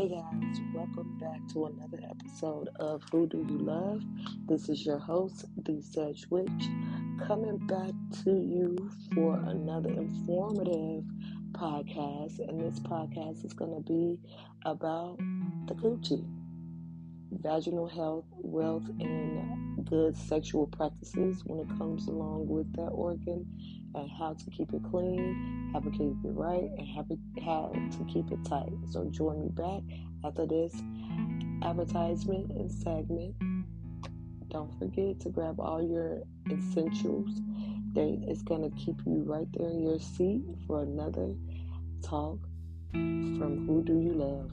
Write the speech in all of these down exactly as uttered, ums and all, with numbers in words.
guys, welcome back to another episode of Who Do You Love? This is your host, The Sedge Witch, coming back to you for another informative podcast. And this podcast is going to be about the coochie, vaginal health, wealth, and good sexual practices when it comes along with that organ, and how to keep it clean, how to keep it right, and how, how to keep it tight. So join me back after this advertisement and segment. Don't forget to grab all your essentials. It's going to keep you right there in your seat for another talk from Who Do You Love?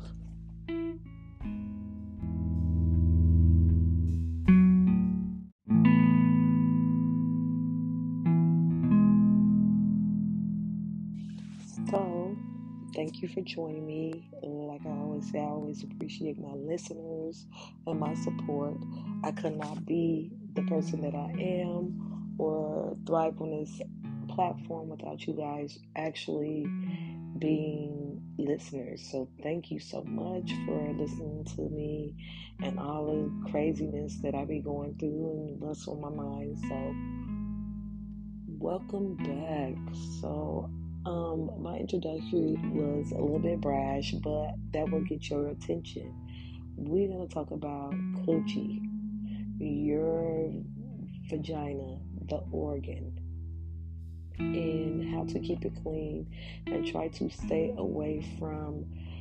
So, thank you for joining me. Like I always say, I always appreciate my listeners and my support. I could not be the person that I am or thrive on this platform without you guys actually being listeners. So thank you so much for listening to me and all the craziness that I be going through and what's on my mind. So welcome back. So Um, my introductory was a little bit brash, but that will get your attention. We're going to talk about coochie, your vagina, the organ, and how to keep it clean and try to stay away from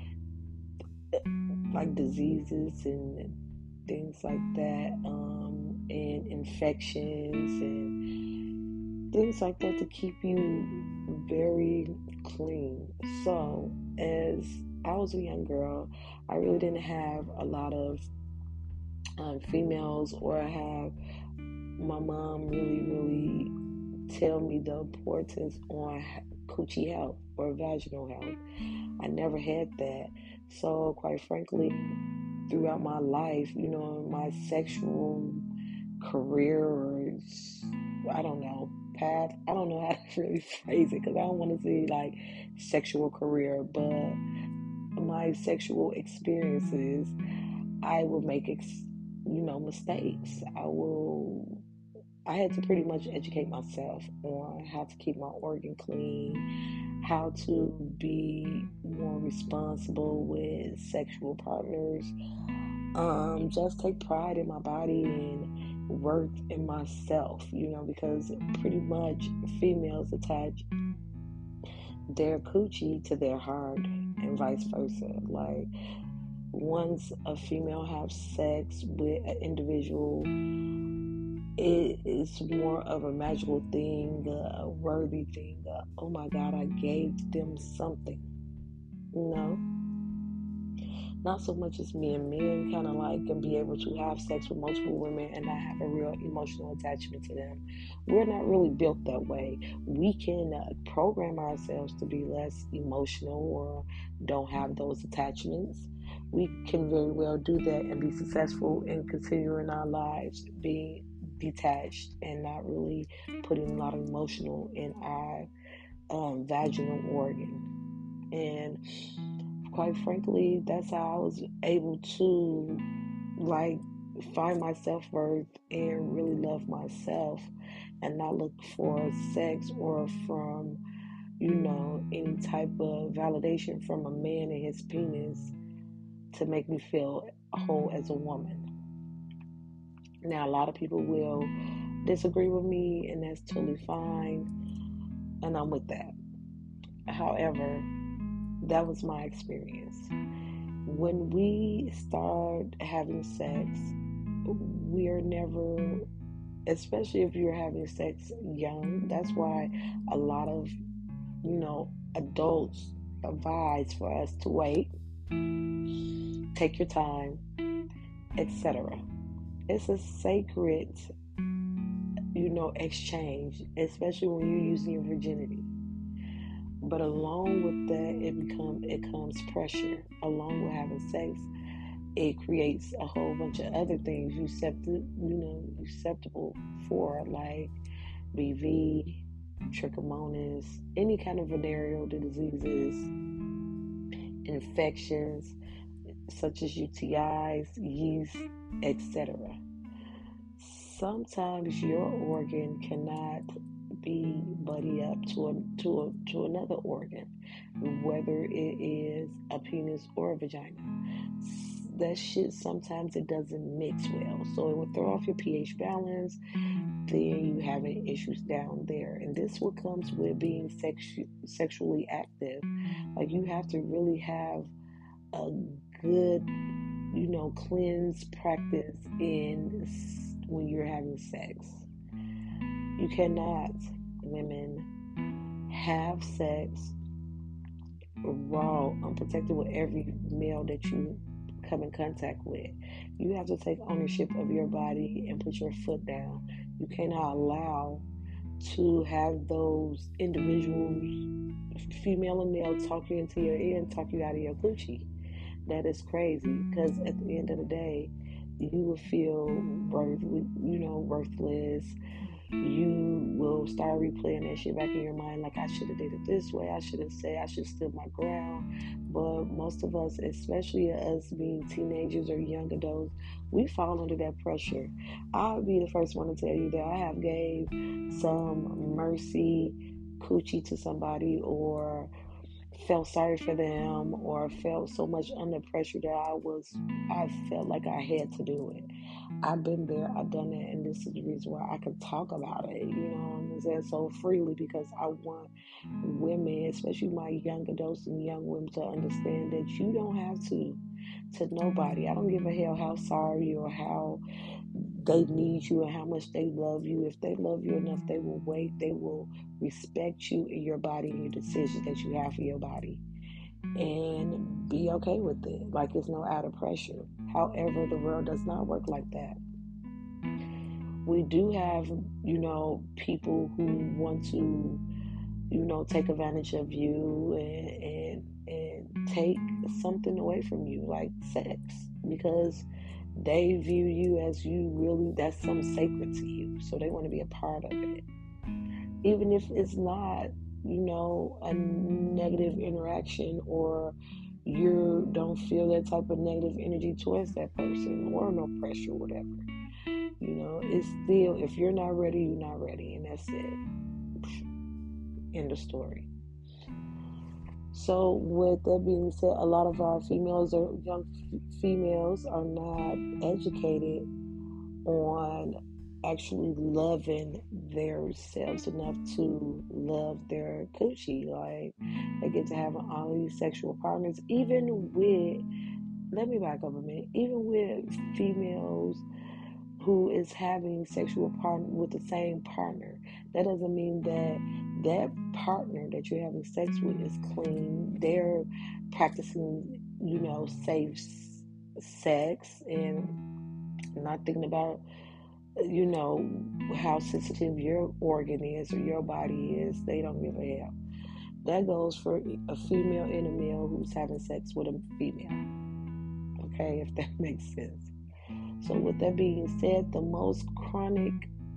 like diseases and things like that, um, and infections and things like that to keep you very clean. So, as I was a young girl, I really didn't have a lot of um, females or have my mom really, really tell me the importance on coochie health or vaginal health. I never had that. So, quite frankly, throughout my life, you know, my sexual career or I don't know, path. I don't know how to really phrase it because I don't want to say like sexual career, but my sexual experiences, I will make, ex- you know, mistakes. I will. I had to pretty much educate myself on how to keep my organ clean, how to be more responsible with sexual partners, um, just take pride in my body and worth in myself, you know, because pretty much females attach their coochie to their heart and vice versa. Like, once a female has sex with an individual, it is more of a magical thing, a worthy thing. Uh, oh my God, I gave them something, you know? Not so much as me and men kind of like can be able to have sex with multiple women and not have a real emotional attachment to them. We're not really built that way. We can uh, program ourselves to be less emotional or don't have those attachments. We can very well do that and be successful in continuing our lives being detached and not really putting a lot of emotional in our um, vaginal organ. And quite frankly, that's how I was able to like find my self-worth and really love myself and not look for sex or from, you know, any type of validation from a man and his penis to make me feel whole as a woman. Now, a lot of people will disagree with me, and that's totally fine, and I'm with that. However, that was my experience. When we start having sex, we're never, especially if you're having sex young, that's why a lot of, you know, adults advise for us to wait, take your time, et cetera. It's a sacred, you know, exchange, especially when you're using your virginity. But along with that, it become it comes pressure. Along with having sex, it creates a whole bunch of other things you susceptible, you know, susceptible for, like B V, trichomonas, any kind of venereal diseases, infections, such as U T Is, yeast, et cetera. Sometimes your organ cannot be buddy up to a, to a, to another organ, whether it is a penis or a vagina. That shit, sometimes it doesn't mix well, so it will throw off your pH balance. Then you having issues down there, and this what comes with being sexu- sexually active. Like, you have to really have a good, you know, cleanse practice in when you're having sex. You cannot, women, have sex raw, unprotected with every male that you come in contact with. You have to take ownership of your body and put your foot down. You cannot allow to have those individuals, female and male, talk you into your ear and talk you out of your coochie. That is crazy, because at the end of the day, you will feel worth, you know, worthless. You will start replaying that shit back in your mind, like, I should have did it this way, I should have said, I should have stood my ground. But most of us, especially us being teenagers or young adults, we fall under that pressure. I'll be the first one to tell you that I have gave some mercy coochie to somebody, or felt sorry for them, or felt so much under pressure that I was I felt like I had to do it. I've been there, I've done it, and this is the reason why I can talk about it, you know what I'm saying, so freely, because I want women, especially my young adults and young women, to understand that you don't have to to nobody. I don't give a hell how sorry or how they need you and how much they love you. If they love you enough, they will wait. They will respect you and your body and your decisions that you have for your body, and be okay with it. Like, it's no out of pressure. However, the world does not work like that. We do have, you know, people who want to, you know, take advantage of you and and and take something away from you, like sex, because they view you as you really, that's something sacred to you, so they want to be a part of it, even if it's not, you know, a negative interaction, or you don't feel that type of negative energy towards that person, or no pressure, whatever. You know, it's still, if you're not ready, you're not ready, and that's it. End of story. So, with that being said, a lot of our females or young f- females are not educated on actually loving themselves enough to love their coochie. Like, they get to have all these sexual partners, even with, let me back up a minute, even with females who is having sexual partner with the same partner, that doesn't mean that that partner that you're having sex with is clean. They're practicing, you know, safe sex, and not thinking about, you know, how sensitive your organ is or your body is. They don't give a hell. That goes for a female and a male who's having sex with a female. Okay, if that makes sense. So, with that being said, the most chronic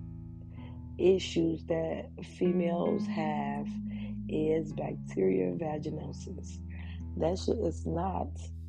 issues that females have is bacterial vaginosis. That shit is not,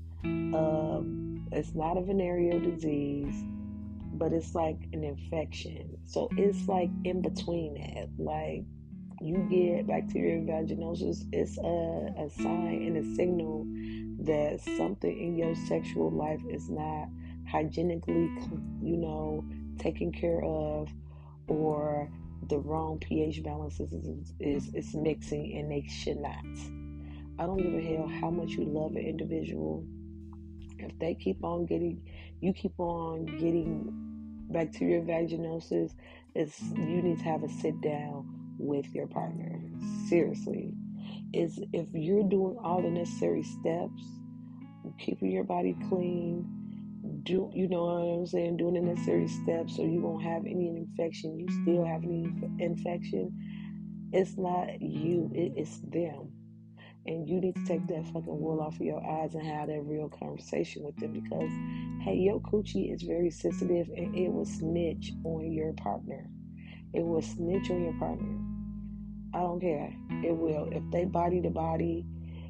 um, it's not a venereal disease, but it's like an infection. So it's like in between that. Like, you get bacterial vaginosis, it's a, a sign and a signal that something in your sexual life is not hygienically, you know, taken care of, or the wrong pH balances is, is, is mixing, and they should not. I don't give a hell how much you love an individual. If they keep on getting, you keep on getting bacterial vaginosis, it's, you need to have a sit down with your partner. Seriously. Is if you're doing all the necessary steps, keeping your body clean, do, you know what I'm saying, doing the necessary steps so you won't have any infection, you still have any infection, it's not you, it, it's them. And you need to take that fucking wool off of your eyes and have that real conversation with them, because, hey, your coochie is very sensitive, and it will snitch on your partner. It will snitch on your partner. I don't care. It will. If they body to body,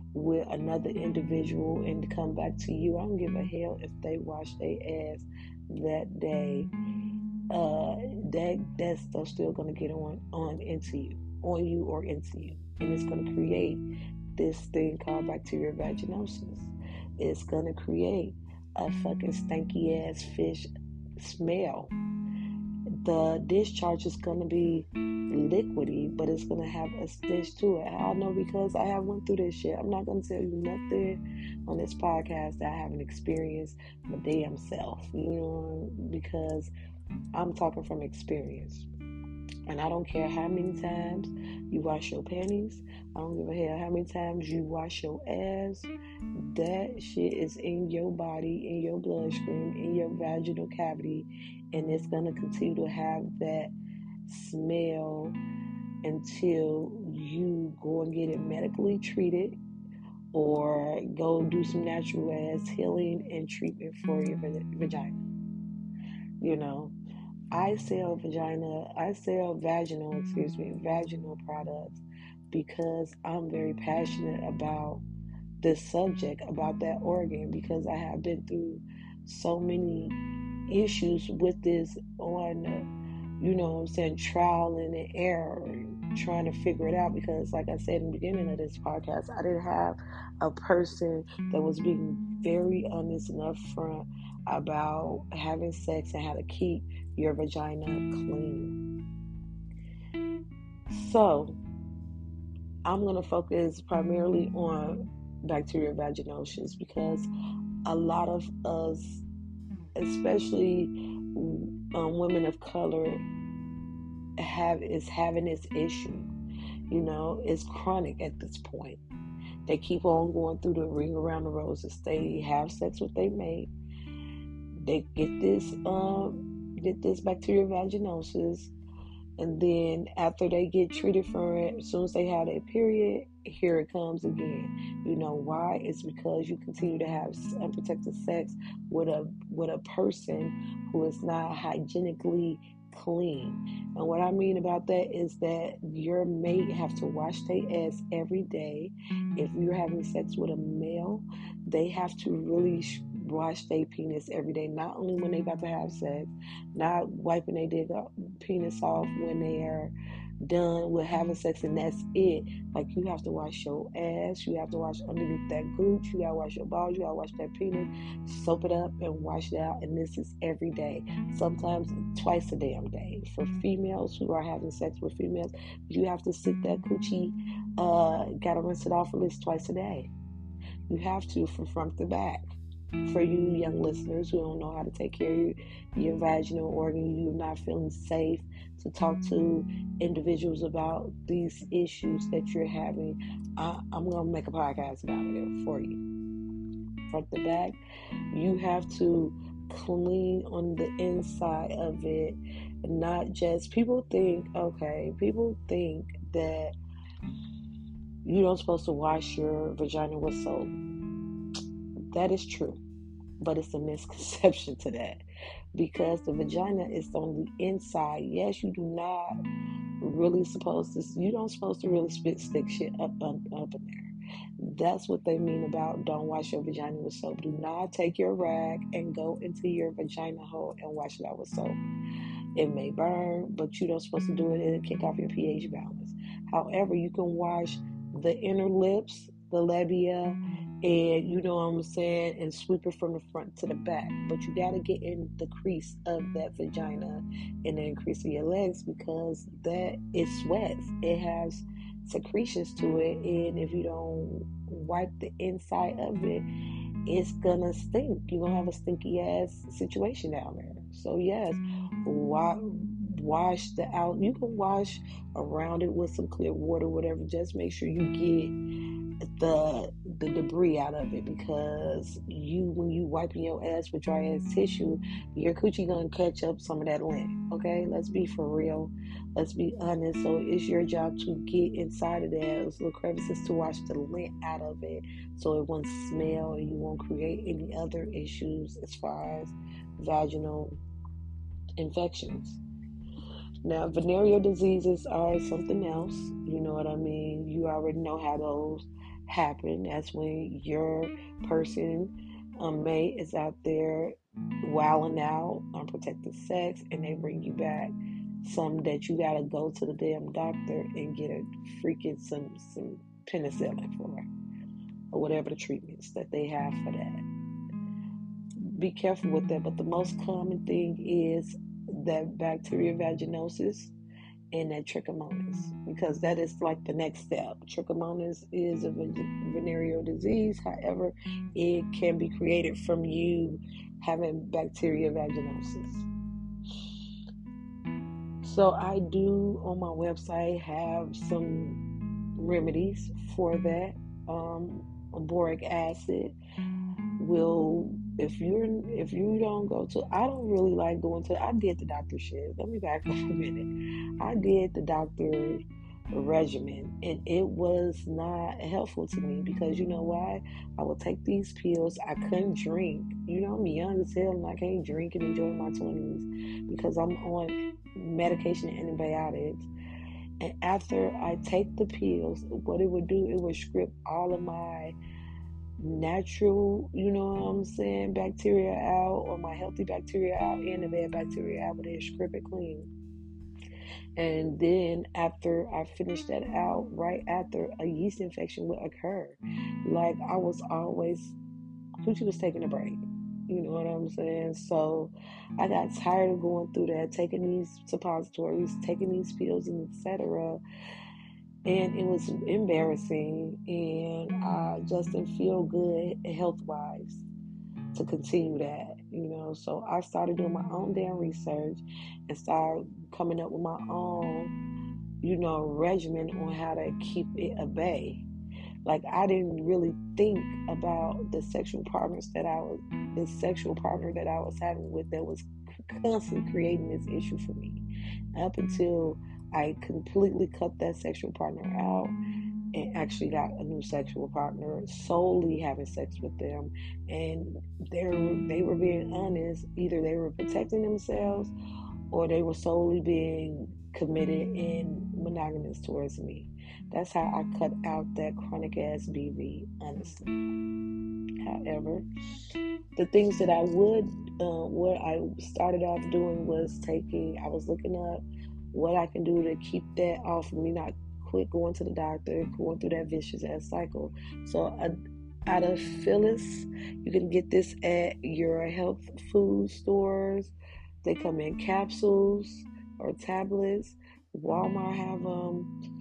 with another individual and to come back to you. I don't give a hell if they wash their ass that day. Uh, that that stuff's still gonna get on on into you, on you or into you, and it's gonna create this thing called bacterial vaginosis. It's gonna create a fucking stanky ass fish smell. The discharge is gonna be liquidy, but it's gonna have a stench to it. I know because I have went through this shit. I'm not gonna tell you nothing on this podcast that I haven't experienced my damn self, you know, because I'm talking from experience. And I don't care how many times you wash your panties. I don't give a hell how many times you wash your ass. That shit is in your body, in your bloodstream, in your vaginal cavity, and it's gonna continue to have that smell until you go and get it medically treated or go do some natural ass healing and treatment for your vagina. You know, I sell vagina, I sell vaginal, excuse me, vaginal products because I'm very passionate about this subject, about that organ, because I have been through so many issues with this on, uh, you know what I'm saying, trial and error, trying to figure it out, because like I said in the beginning of this podcast, I didn't have a person that was being very honest and upfront about having sex and how to keep your vagina clean. So I'm going to focus primarily on bacterial vaginosis because a lot of us, especially um, women of color, have is having this issue. You know, it's chronic at this point. They keep on going through the ring around the roses. They have sex with their mate. They get this um get this bacterial vaginosis, and then after they get treated for it, as soon as they have their period, here it comes again. You know why? It's because you continue to have unprotected sex with a with a person who is not hygienically clean. And what I mean about that is that your mate have to wash their ass every day. If you're having sex with a male, they have to really wash their penis every day, not only when they about to have sex, not wiping their dick up, penis off when they are done with having sex and that's it. Like, you have to wash your ass, you have to wash underneath that gooch, you gotta wash your balls, you gotta wash that penis, soap it up and wash it out. And this is every day, sometimes twice a damn day. For females who are having sex with females, you have to sit that coochie, uh gotta rinse it off at least twice a day. You have to, from front to back. For you young listeners who don't know how to take care of your, your vaginal organ, you're not feeling safe to talk to individuals about these issues that you're having, I, I'm going to make a podcast about it for you. Front to back, you have to clean on the inside of it, not just, people think, okay, people think that you don't supposed to wash your vagina with soap. That is true, but it's a misconception to that, because the vagina is on the inside. Yes, you do not really supposed to, you don't supposed to really spit stick shit up, up, up in there. That's what they mean about don't wash your vagina with soap. Do not take your rag and go into your vagina hole and wash it out with soap. It may burn, but you don't supposed to do it. It'll kick off your pH balance. However, you can wash the inner lips, the labia, and you know what I'm saying, and sweep it from the front to the back. But you got to get in the crease of that vagina and then crease of your legs, because that, it sweats. It has secretions to it, and if you don't wipe the inside of it, it's gonna stink. You're gonna have a stinky ass situation down there. So yes, wa- wash the out. You can wash around it with some clear water, whatever. Just make sure you get the the debris out of it, because you, when you wiping your ass with dry ass tissue, your coochie gonna catch up some of that lint. Okay, let's be for real. Let's be honest. So it's your job to get inside of there, those little crevices, to wash the lint out of it, so it won't smell and you won't create any other issues as far as vaginal infections. Now, venereal diseases are something else. You know what I mean? You already know how those happen. That's when your person, um, mate, is out there wilding out, unprotected sex, and they bring you back some that you gotta go to the damn doctor and get a freaking some some penicillin for, or whatever the treatments that they have for that. Be careful with that. But the most common thing is that bacterial vaginosis and that trichomonas, because that is like the next step. Trichomonas is a venereal disease. However, it can be created from you having bacterial vaginosis. So I do on my website have some remedies for that. Um, boric acid will, if you're if you don't go to, I don't really like going to, I did the doctor shit. Let me back up a minute. I did the doctor regimen, and it was not helpful to me, because you know why? I would take these pills. I couldn't drink. You know, I'm young as hell and I can't drink and enjoy my twenties because I'm on medication and antibiotics. And after I take the pills, what it would do, it would script all of my natural, you know what I'm saying, bacteria out, or my healthy bacteria out, and the bad bacteria out, but they script it clean. And then after I finished that out, right after, a yeast infection would occur. Like I was always, Coochie was taking a break. You know what I'm saying? So I got tired of going through that, taking these suppositories, taking these pills, and et cetera. And it was embarrassing, and I just didn't feel good health-wise to continue that, you know. So I started doing my own damn research and started coming up with my own, you know, regimen on how to keep it at bay. Like I didn't really think about the sexual partners that I was, the sexual partner that I was having with, that was constantly creating this issue for me, up until I completely cut that sexual partner out and actually got a new sexual partner, solely having sex with them. And they were, they were being honest. Either they were protecting themselves, or they were solely being committed and monogamous towards me. That's how I cut out that chronic ass B V, honestly. However, the things that I would, uh, what I started off doing was taking, I was looking up what I can do to keep that off of me, not quit going to the doctor, going through that vicious ass cycle. So, uh, out of Phyllis, you can get this at your health food stores. They come in capsules or tablets. Walmart have them.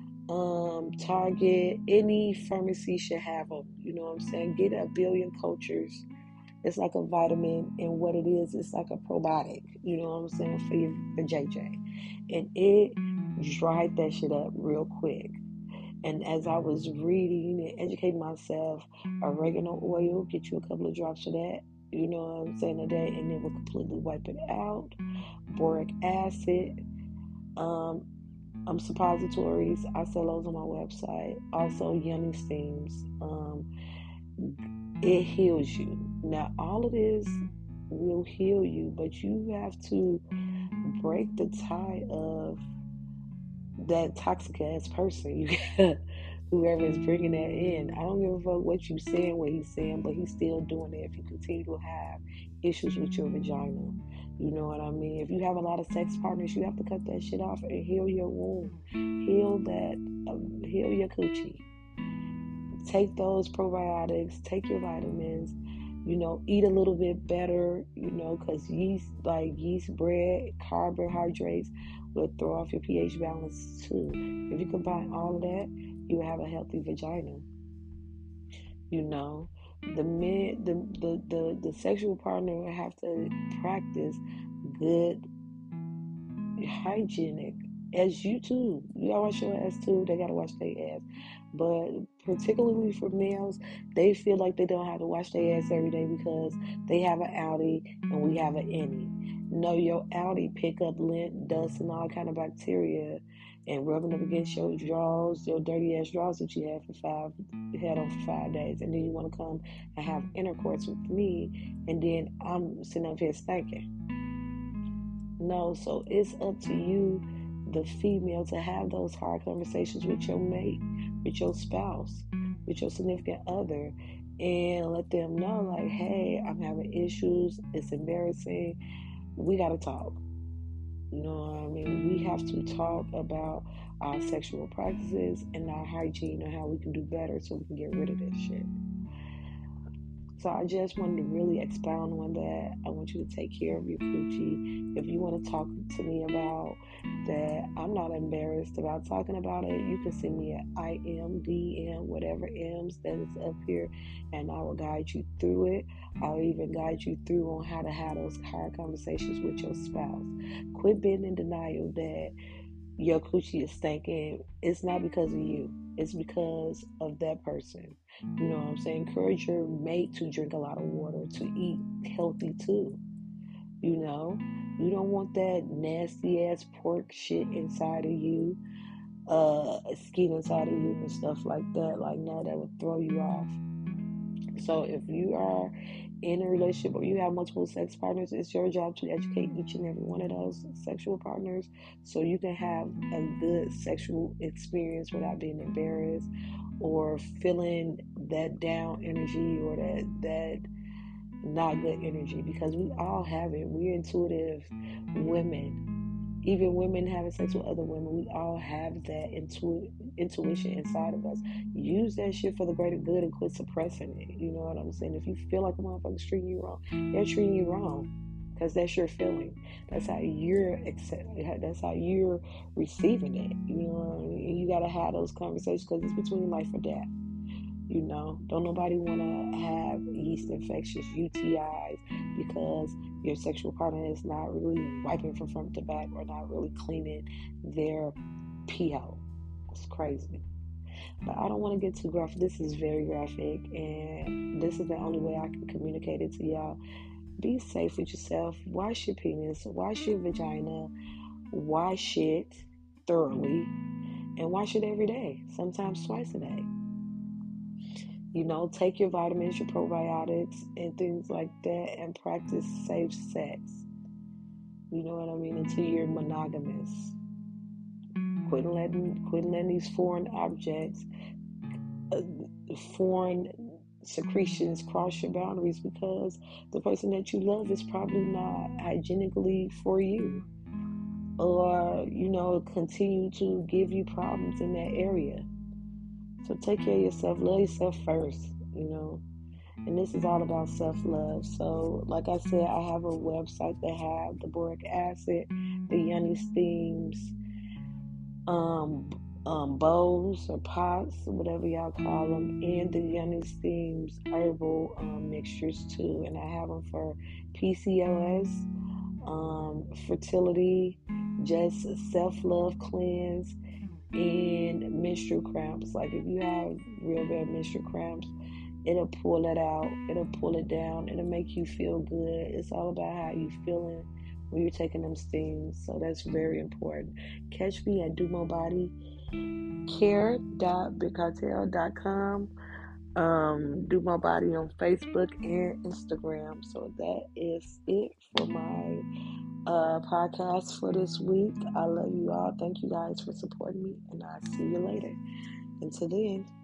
Um, Target, any pharmacy should have them. You know what I'm saying? Get a billion cultures. It's like a vitamin, and what it is, it's like a probiotic. You know what I'm saying, for your for J J, and it dried that shit up real quick. And as I was reading and educating myself, oregano oil, get you a couple of drops of that. You know what I'm saying, a day, and it will completely wipe it out. Boric acid. Um, um, suppositories, I sell those on my website. Also, yoni steams. Um, it heals you. Now, all of this will heal you, but you have to break the tie of that toxic ass person. You got whoever is bringing that in. I don't give a fuck what you saying, what he's saying, but he's still doing it. If you continue to have issues with your vagina, you know what I mean? If you have a lot of sex partners, you have to cut that shit off and heal your wound, heal that, um, heal your coochie. Take those probiotics, take your vitamins, you know, eat a little bit better, you know, because yeast, like yeast bread, carbohydrates will throw off your pH balance too. If you combine all of that, you will have a healthy vagina. You know, the men, the, the, the, the sexual partner will have to practice good hygienic, as you too. You gotta wash your ass too. They gotta wash their ass. But particularly for males, they feel like they don't have to wash their ass every day because they have an outie and we have an innie. No, your outie pick up lint, dust, and all kind of bacteria, and rubbing up against your drawers, your dirty ass drawers that you had for five, you had on for five days, and then you want to come and have intercourse with me, and then I'm sitting up here stinking. No, so it's up to you, the female, to have those hard conversations with your mate, with your spouse. with your significant other and let them know, like, hey, I'm having issues. It's embarrassing. We got to talk. You know what I mean? We have to talk about our sexual practices and our hygiene and how we can do better so we can get rid of this shit. So I just wanted to really expound on that. I want you to take care of your coochie. If you want to talk to me about that, I'm not embarrassed about talking about it. You can send me an I M, D M, whatever M's that is up here, and I will guide you through it. I'll even guide you through on how to have those hard conversations with your spouse. Quit being in denial that your coochie is stinking. It's not because of you. It's because of that person. You know what I'm saying? Encourage your mate to drink a lot of water, to eat healthy too. You know? You don't want that nasty ass pork shit inside of you, uh, skin inside of you and stuff like that. Like, now that would throw you off. So if you are in a relationship or you have multiple sex partners, it's your job to educate each and every one of those sexual partners so you can have a good sexual experience without being embarrassed or feeling that down energy or that that not good energy, because we all have it. We're intuitive women. Even women having sex with other women, we all have that intu- intuition inside of us. Use that shit for the greater good and quit suppressing it. You know what I'm saying? If you feel like a motherfucker's treating you wrong, they're treating you wrong because that's your feeling. That's how you're accept. That's how you're receiving it. You know what I mean? And you gotta have those conversations because it's between life or death. You know, don't nobody want to have yeast infections, U T Is, because your sexual partner is not really wiping from front to back or not really cleaning their pee hole. It's crazy. But I don't want to get too graphic. This is very graphic, and this is the only way I can communicate it to y'all. Be safe with yourself. Wash your penis, wash your vagina, wash it thoroughly, and wash it every day, sometimes twice a day. You know, take your vitamins, your probiotics, and things like that, and practice safe sex. You know what I mean? Until you're monogamous. Quit letting, quit letting these foreign objects, uh, foreign secretions cross your boundaries, because the person that you love is probably not hygienically for you, or, you know, continue to give you problems in that area. So take care of yourself. Love yourself first, you know. And this is all about self-love. So, like I said, I have a website that have the boric acid, the Yoni steams, um, um, bowls or pots, whatever y'all call them, and the Yoni steams herbal um, mixtures too. And I have them for P C O S, um, fertility, just self-love cleanse, and menstrual cramps. Like, if you have real bad menstrual cramps, it'll pull it out, it'll pull it down, it'll make you feel good. It's all about how you feeling when you're taking them steams. So that's very important. Catch me at do mo body care dot big cartel dot com. Um, Do My Body on Facebook and Instagram. So that is it for my uh, podcast for this week. I love you all. Thank you guys for supporting me, and I'll see you later. Until then.